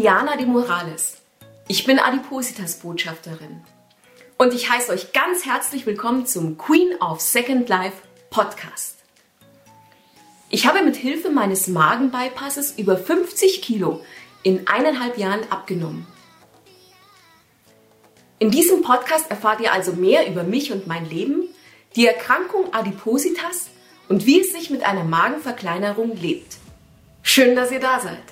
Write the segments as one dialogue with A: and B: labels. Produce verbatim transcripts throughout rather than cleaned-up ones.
A: Diana de Morales. Ich bin Adipositas-Botschafterin und ich heiße euch ganz herzlich willkommen zum Queen of Second Life Podcast. Ich habe mit Hilfe meines Magenbypasses über fünfzig Kilo in eineinhalb Jahren abgenommen. In diesem Podcast erfahrt ihr also mehr über mich und mein Leben, die Erkrankung Adipositas und wie es sich mit einer Magenverkleinerung lebt. Schön, dass ihr da seid.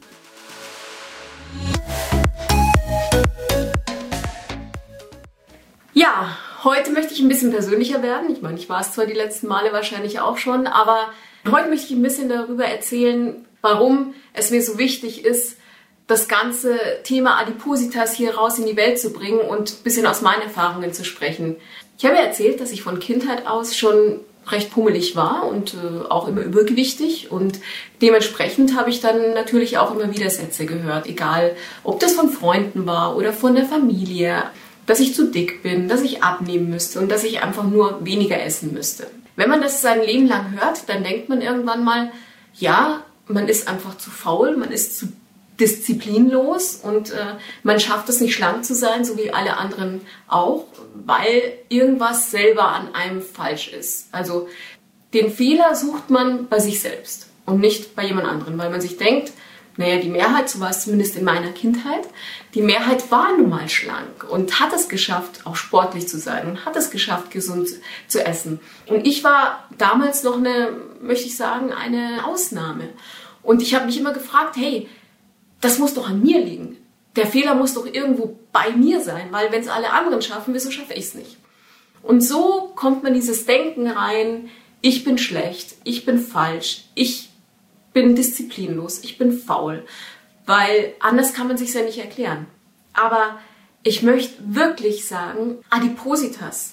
A: Ja, heute möchte ich ein bisschen persönlicher werden. Ich meine, ich war es zwar die letzten Male wahrscheinlich auch schon, aber heute möchte ich ein bisschen darüber erzählen, warum es mir so wichtig ist, das ganze Thema Adipositas hier raus in die Welt zu bringen und ein bisschen aus meinen Erfahrungen zu sprechen. Ich habe ja erzählt, dass ich von Kindheit aus schon recht pummelig war und äh, auch immer übergewichtig, und dementsprechend habe ich dann natürlich auch immer Widersätze gehört, egal ob das von Freunden war oder von der Familie, dass ich zu dick bin, dass ich abnehmen müsste und dass ich einfach nur weniger essen müsste. Wenn man das sein Leben lang hört, dann denkt man irgendwann mal, ja, man ist einfach zu faul, man ist zu disziplinlos und äh, man schafft es nicht, schlank zu sein, so wie alle anderen auch, weil irgendwas selber an einem falsch ist. Also den Fehler sucht man bei sich selbst und nicht bei jemand anderem, weil man sich denkt, naja, die Mehrheit, so war es zumindest in meiner Kindheit, die Mehrheit war nun mal schlank und hat es geschafft, auch sportlich zu sein und hat es geschafft, gesund zu essen. Und ich war damals noch eine, möchte ich sagen, eine Ausnahme. Und ich habe mich immer gefragt, hey, das muss doch an mir liegen. Der Fehler muss doch irgendwo bei mir sein, weil wenn es alle anderen schaffen, wieso schaffe ich es nicht? Und so kommt man in dieses Denken rein, ich bin schlecht, ich bin falsch, ich bin disziplinlos, ich bin faul, weil anders kann man sich ja nicht erklären. Aber ich möchte wirklich sagen, Adipositas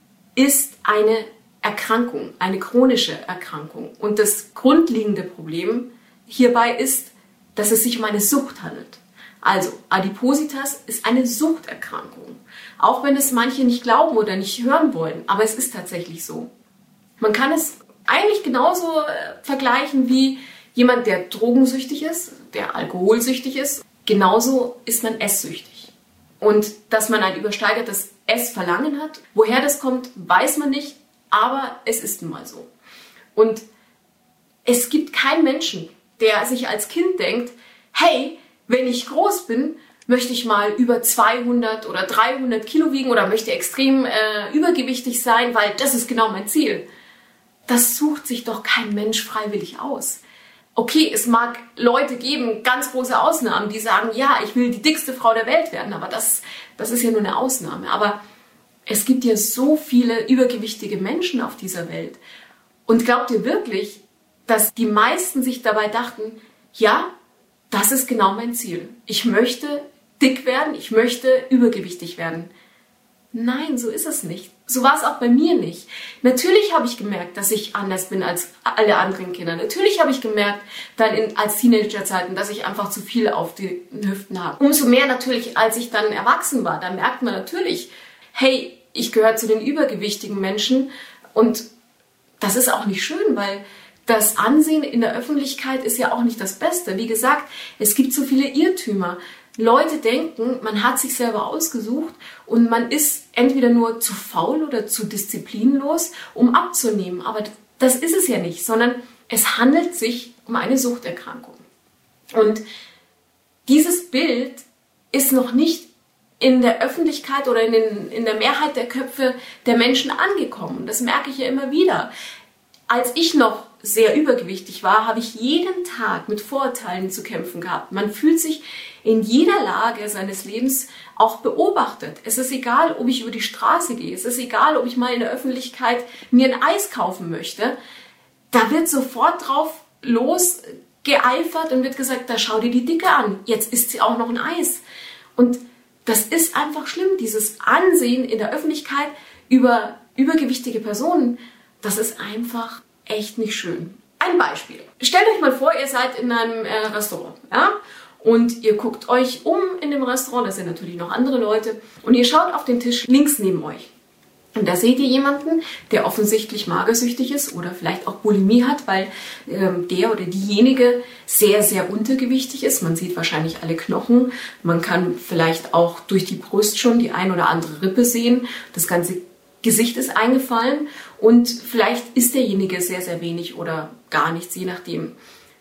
A: ist eine Erkrankung, eine chronische Erkrankung. Und das grundlegende Problem hierbei ist, dass es sich um eine Sucht handelt. Also Adipositas ist eine Suchterkrankung. Auch wenn es manche nicht glauben oder nicht hören wollen, aber es ist tatsächlich so. Man kann es eigentlich genauso äh, vergleichen wie jemand, der drogensüchtig ist, der alkoholsüchtig ist. Genauso ist man esssüchtig. Und dass man ein übersteigertes Essverlangen hat, woher das kommt, weiß man nicht, aber es ist nun mal so. Und es gibt keinen Menschen, der sich als Kind denkt, hey, wenn ich groß bin, möchte ich mal über zweihundert oder dreihundert Kilo wiegen oder möchte extrem äh, übergewichtig sein, weil das ist genau mein Ziel. Das sucht sich doch kein Mensch freiwillig aus. Okay, es mag Leute geben, ganz große Ausnahmen, die sagen, ja, ich will die dickste Frau der Welt werden, aber das, das ist ja nur eine Ausnahme. Aber es gibt ja so viele übergewichtige Menschen auf dieser Welt. Und glaubt ihr wirklich, dass die meisten sich dabei dachten, ja, das ist genau mein Ziel. Ich möchte dick werden, ich möchte übergewichtig werden. Nein, so ist es nicht. So war es auch bei mir nicht. Natürlich habe ich gemerkt, dass ich anders bin als alle anderen Kinder. Natürlich habe ich gemerkt, dann in, als Teenagerzeiten, dass ich einfach zu viel auf den Hüften habe. Umso mehr natürlich, als ich dann erwachsen war, da merkt man natürlich, hey, ich gehöre zu den übergewichtigen Menschen, und das ist auch nicht schön, weil das Ansehen in der Öffentlichkeit ist ja auch nicht das Beste. Wie gesagt, es gibt so viele Irrtümer. Leute denken, man hat sich selber ausgesucht und man ist entweder nur zu faul oder zu disziplinlos, um abzunehmen. Aber das ist es ja nicht, sondern es handelt sich um eine Suchterkrankung. Und dieses Bild ist noch nicht in der Öffentlichkeit oder in, den, in der Mehrheit der Köpfe der Menschen angekommen. Das merke ich ja immer wieder. Als ich noch sehr übergewichtig war, habe ich jeden Tag mit Vorurteilen zu kämpfen gehabt. Man fühlt sich in jeder Lage seines Lebens auch beobachtet. Es ist egal, ob ich über die Straße gehe. Es ist egal, ob ich mal in der Öffentlichkeit mir ein Eis kaufen möchte. Da wird sofort drauf losgeeifert und wird gesagt, da schau dir die Dicke an. Jetzt isst sie auch noch ein Eis. Und das ist einfach schlimm. Dieses Ansehen in der Öffentlichkeit über übergewichtige Personen, das ist einfach echt nicht schön. Ein Beispiel. Stellt euch mal vor, ihr seid in einem äh, Restaurant, ja? Und ihr guckt euch um in dem Restaurant, da sind natürlich noch andere Leute, und ihr schaut auf den Tisch links neben euch. Und da seht ihr jemanden, der offensichtlich magersüchtig ist oder vielleicht auch Bulimie hat, weil ähm, der oder diejenige sehr, sehr untergewichtig ist. Man sieht wahrscheinlich alle Knochen. Man kann vielleicht auch durch die Brust schon die ein oder andere Rippe sehen. Das ganze Gesicht ist eingefallen und vielleicht isst derjenige sehr, sehr wenig oder gar nichts, je nachdem.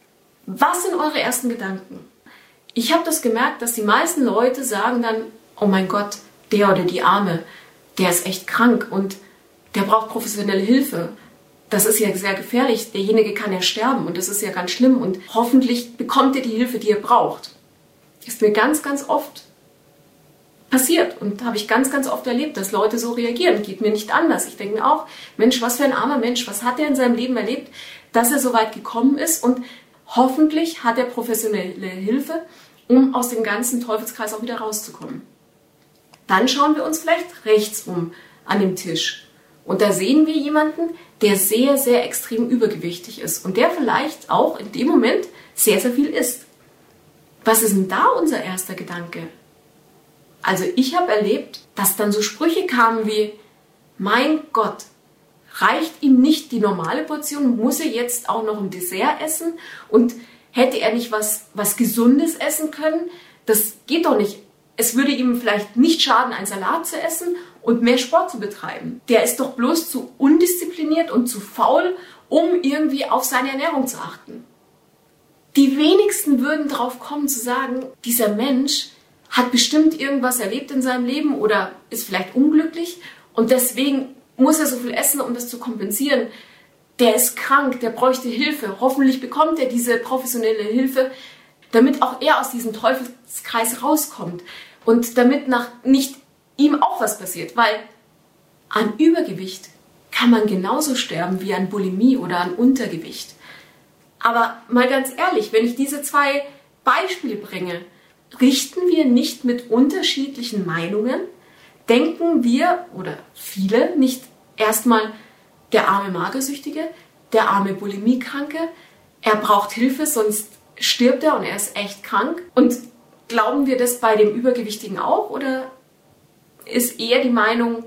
A: Was sind eure ersten Gedanken? Ich habe das gemerkt, dass die meisten Leute sagen dann, oh mein Gott, der oder die Arme, der ist echt krank und der braucht professionelle Hilfe. Das ist ja sehr gefährlich. Derjenige kann ja sterben und das ist ja ganz schlimm und hoffentlich bekommt er die Hilfe, die er braucht. Ist mir ganz, ganz oft passiert und habe ich ganz, ganz oft erlebt, dass Leute so reagieren. Geht mir nicht anders. Ich denke mir auch, Mensch, was für ein armer Mensch, was hat er in seinem Leben erlebt, dass er so weit gekommen ist und hoffentlich hat er professionelle Hilfe, um aus dem ganzen Teufelskreis auch wieder rauszukommen. Dann schauen wir uns vielleicht rechts um an dem Tisch. Und da sehen wir jemanden, der sehr, sehr extrem übergewichtig ist und der vielleicht auch in dem Moment sehr, sehr viel isst. Was ist denn da unser erster Gedanke? Also ich habe erlebt, dass dann so Sprüche kamen wie, mein Gott, reicht ihm nicht die normale Portion, muss er jetzt auch noch ein Dessert essen und hätte er nicht was, was Gesundes essen können? Das geht doch nicht. Es würde ihm vielleicht nicht schaden, einen Salat zu essen und mehr Sport zu betreiben. Der ist doch bloß zu undiszipliniert und zu faul, um irgendwie auf seine Ernährung zu achten. Die wenigsten würden darauf kommen zu sagen, dieser Mensch hat bestimmt irgendwas erlebt in seinem Leben oder ist vielleicht unglücklich und deswegen muss er so viel essen, um das zu kompensieren. Der ist krank, der bräuchte Hilfe. Hoffentlich bekommt er diese professionelle Hilfe, damit auch er aus diesem Teufelskreis rauskommt und damit nach nicht ihm auch was passiert, weil an Übergewicht kann man genauso sterben wie an Bulimie oder an Untergewicht. Aber mal ganz ehrlich, wenn ich diese zwei Beispiele bringe, richten wir nicht mit unterschiedlichen Meinungen, denken wir oder viele nicht erstmal der arme Magersüchtige, der arme Bulimiekranke, er braucht Hilfe, sonst stirbt er und er ist echt krank. Und glauben wir das bei dem Übergewichtigen auch oder ist eher die Meinung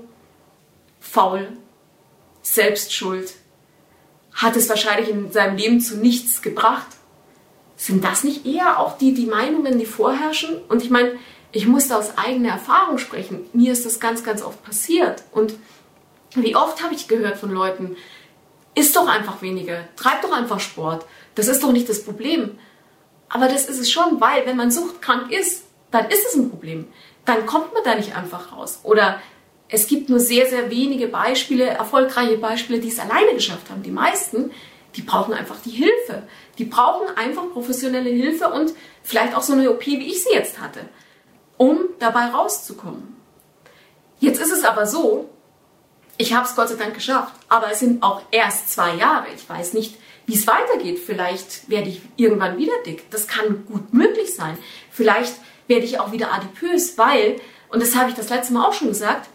A: faul, Selbstschuld, hat es wahrscheinlich in seinem Leben zu nichts gebracht? Sind das nicht eher auch die, die Meinungen, die vorherrschen? Und ich meine, ich muss da aus eigener Erfahrung sprechen. Mir ist das ganz, ganz oft passiert. Und wie oft habe ich gehört von Leuten, isst doch einfach weniger, treib doch einfach Sport. Das ist doch nicht das Problem. Aber das ist es schon, weil wenn man suchtkrank ist, dann ist es ein Problem. Dann kommt man da nicht einfach raus. Oder es gibt nur sehr, sehr wenige Beispiele, erfolgreiche Beispiele, die es alleine geschafft haben. Die meisten, die brauchen einfach die Hilfe. Die brauchen einfach professionelle Hilfe und vielleicht auch so eine O P, wie ich sie jetzt hatte, um dabei rauszukommen. Jetzt ist es aber so, ich habe es Gott sei Dank geschafft, aber es sind auch erst zwei Jahre. Ich weiß nicht, wie es weitergeht. Vielleicht werde ich irgendwann wieder dick. Das kann gut möglich sein. Vielleicht werde ich auch wieder adipös, weil, und das habe ich das letzte Mal auch schon gesagt,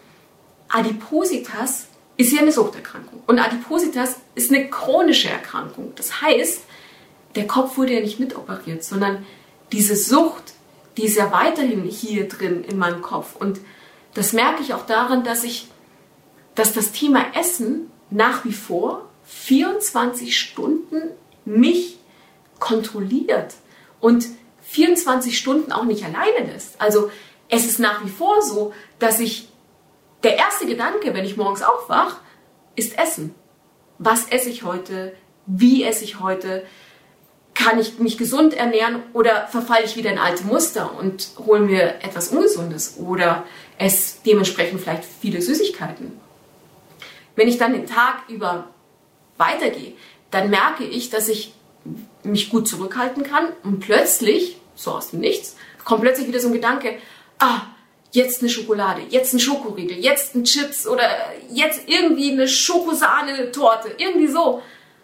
A: Adipositas ist ja eine Suchterkrankung. Und Adipositas ist eine chronische Erkrankung. Das heißt, der Kopf wurde ja nicht mitoperiert, sondern diese Sucht, die ist ja weiterhin hier drin in meinem Kopf. Und das merke ich auch daran, dass ich, dass das Thema Essen nach wie vor vierundzwanzig Stunden mich kontrolliert und vierundzwanzig Stunden auch nicht alleine lässt. Also es ist nach wie vor so, dass ich, der erste Gedanke, wenn ich morgens aufwache, ist Essen. Was esse ich heute? Wie esse ich heute? Kann ich mich gesund ernähren oder verfalle ich wieder in alte Muster und hole mir etwas Ungesundes oder esse dementsprechend vielleicht viele Süßigkeiten? Wenn ich dann den Tag über weitergehe, dann merke ich, dass ich mich gut zurückhalten kann und plötzlich, so aus dem Nichts, kommt plötzlich wieder so ein Gedanke, ah, jetzt eine Schokolade, jetzt ein Schokoriegel, jetzt ein Chips oder jetzt irgendwie eine Schokosahne-Torte, irgendwie so.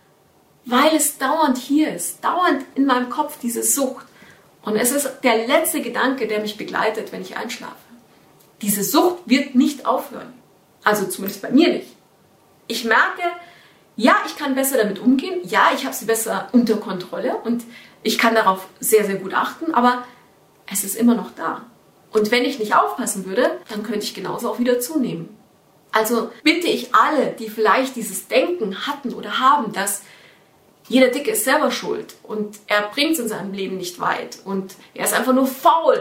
A: Weil es dauernd hier ist, dauernd in meinem Kopf diese Sucht. Und es ist der letzte Gedanke, der mich begleitet, wenn ich einschlafe. Diese Sucht wird nicht aufhören. Also zumindest bei mir nicht. Ich merke, ja, ich kann besser damit umgehen, ja, ich habe sie besser unter Kontrolle und ich kann darauf sehr, sehr gut achten, aber es ist immer noch da. Und wenn ich nicht aufpassen würde, dann könnte ich genauso auch wieder zunehmen. Also bitte ich alle, die vielleicht dieses Denken hatten oder haben, dass jeder Dicke ist selber schuld und er bringt es in seinem Leben nicht weit und er ist einfach nur faul.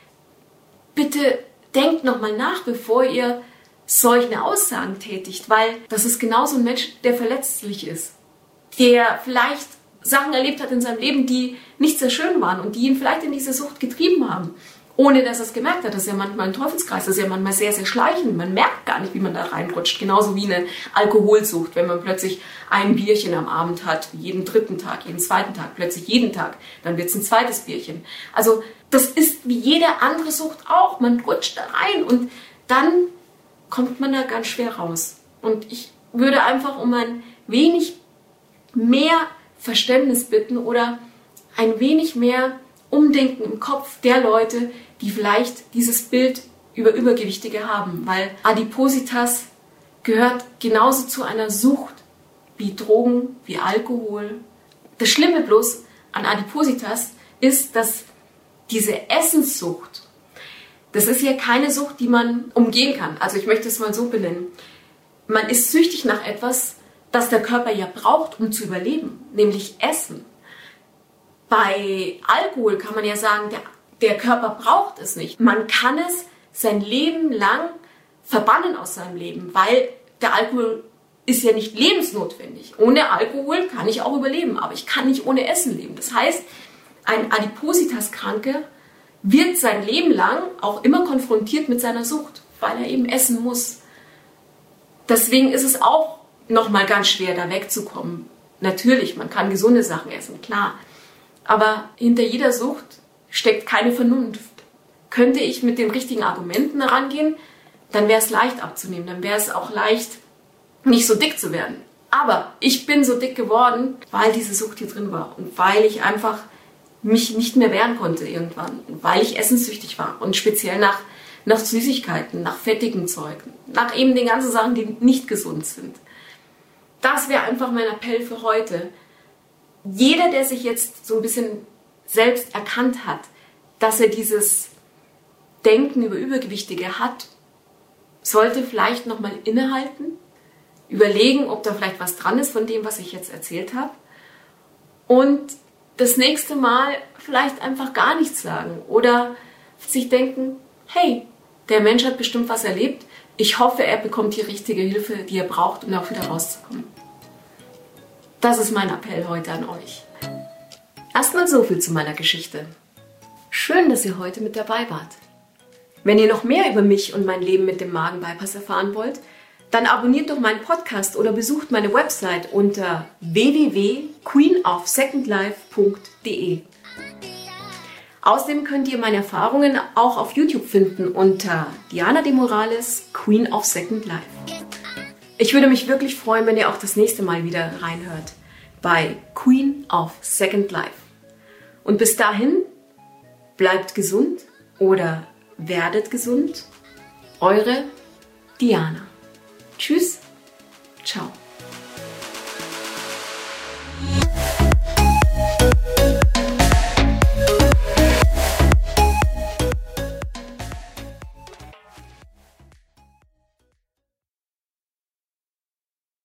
A: Bitte denkt nochmal nach, bevor ihr solche Aussagen tätigt, weil das ist genauso ein Mensch, der verletzlich ist, der vielleicht Sachen erlebt hat in seinem Leben, die nicht sehr schön waren und die ihn vielleicht in diese Sucht getrieben haben, ohne dass er es gemerkt hat. Das ist ja manchmal ein Teufelskreis, das ist ja manchmal sehr, sehr schleichend. Man merkt gar nicht, wie man da reinrutscht. Genauso wie eine Alkoholsucht, wenn man plötzlich ein Bierchen am Abend hat, jeden dritten Tag, jeden zweiten Tag, plötzlich jeden Tag, dann wird es ein zweites Bierchen. Also das ist wie jede andere Sucht auch. Man rutscht da rein und dann kommt man da ganz schwer raus. Und ich würde einfach um ein wenig mehr Verständnis bitten oder ein wenig mehr Umdenken im Kopf der Leute, die vielleicht dieses Bild über Übergewichtige haben, weil Adipositas gehört genauso zu einer Sucht wie Drogen, wie Alkohol. Das Schlimme bloß an Adipositas ist, dass diese Essenssucht, das ist ja keine Sucht, die man umgehen kann. Also ich möchte es mal so benennen. Man ist süchtig nach etwas, das der Körper ja braucht, um zu überleben, nämlich Essen. Bei Alkohol kann man ja sagen, der, der Körper braucht es nicht. Man kann es sein Leben lang verbannen aus seinem Leben, weil der Alkohol ist ja nicht lebensnotwendig. Ohne Alkohol kann ich auch überleben, aber ich kann nicht ohne Essen leben. Das heißt, ein Adipositas-Kranke wird sein Leben lang auch immer konfrontiert mit seiner Sucht, weil er eben essen muss. Deswegen ist es auch nochmal ganz schwer, da wegzukommen. Natürlich, man kann gesunde Sachen essen, klar. Aber hinter jeder Sucht steckt keine Vernunft. Könnte ich mit den richtigen Argumenten herangehen, dann wäre es leicht abzunehmen. Dann wäre es auch leicht, nicht so dick zu werden. Aber ich bin so dick geworden, weil diese Sucht hier drin war. Und weil ich einfach mich nicht mehr wehren konnte irgendwann. Und weil ich essenssüchtig war. Und speziell nach, nach Süßigkeiten, nach fettigen Zeugen. Nach eben den ganzen Sachen, die nicht gesund sind. Das wäre einfach mein Appell für heute. Jeder, der sich jetzt so ein bisschen selbst erkannt hat, dass er dieses Denken über Übergewichtige hat, sollte vielleicht nochmal innehalten, überlegen, ob da vielleicht was dran ist von dem, was ich jetzt erzählt habe und das nächste Mal vielleicht einfach gar nichts sagen oder sich denken, hey, der Mensch hat bestimmt was erlebt, ich hoffe, er bekommt die richtige Hilfe, die er braucht, um auch wieder rauszukommen. Das ist mein Appell heute an euch. Erstmal so viel zu meiner Geschichte. Schön, dass ihr heute mit dabei wart. Wenn ihr noch mehr über mich und mein Leben mit dem Magenbypass erfahren wollt, dann abonniert doch meinen Podcast oder besucht meine Website unter w w w punkt queen of second life punkt d e. Außerdem könnt ihr meine Erfahrungen auch auf YouTube finden unter Diana de Morales, Queen of Second Life. Ich würde mich wirklich freuen, wenn ihr auch das nächste Mal wieder reinhört bei Queen of Second Life. Und bis dahin, bleibt gesund oder werdet gesund. Eure Diana. Tschüss, ciao.